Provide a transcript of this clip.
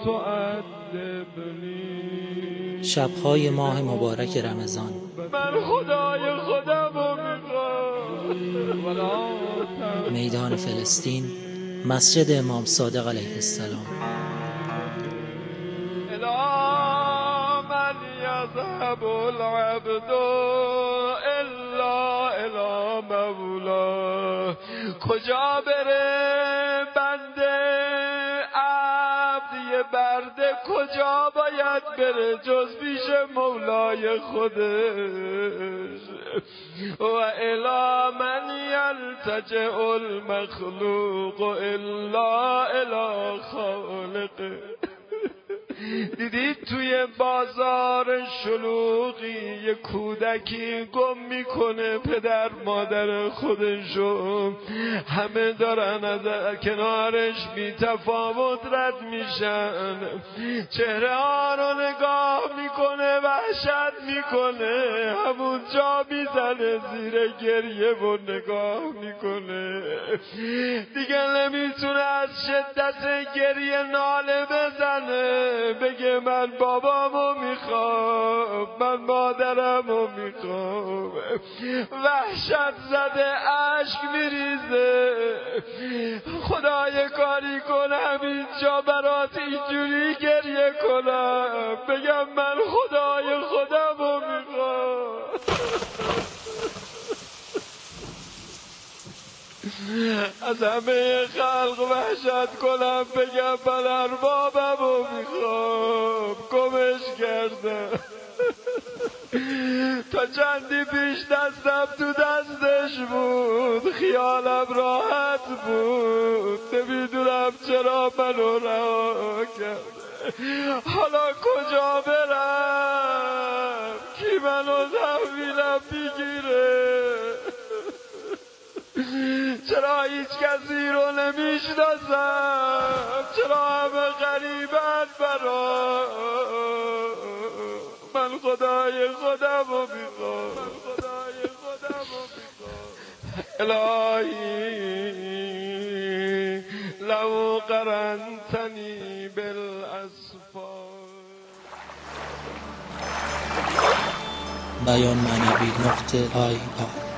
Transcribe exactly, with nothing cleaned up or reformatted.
تعذبنی. شبهای ماه مبارک رمضان. من خدای خودم رو میخوام. میدان فلسطین، مسجد امام صادق علیه السلام. الا من یذهب العبد الا الی مولا. کجا بره بنده عبد یه برده، کجا باید بره جز پیش مولای خودش. و الی من یلتجئ المخلوق الا الی خالقه. دیدید توی بازار شلوغی یه کودکی گم میکنه پدر مادر خودشو، همه دارن از کنارش بی تفاوت رد میشن، چهره ها رو نگاه میکنه وحشت میکنه، همون جا میزنه زیر گریه و نگاه میکنه، دیگه نمیتونه از شدت گریه ناله بزنه، بگه من بابامو میخوام، من مادرمو میخوام. وحشت زده عشق میریزه. خدای کاری کنم اینجا برات اینجوری گریه کنم بگم من خدای خودمو میخوام. از همه خلق وحشت کنم بگم من اربابمو میخوام، گمش کردم. تا چندی پیش دستم تو دستش بود، خیالم راحت بود، نمیدونم چرا منو رها کرد. حالا کجا برم؟ کی منو تحویلم بگیره؟ چرا هیچ کسی رو نمیشناسم؟ چرا همه غریبن برام؟ من خدای خودم رو میخوام. الهی لو قرنتنی بالاسفار. بیان معنوی نقطه آی آی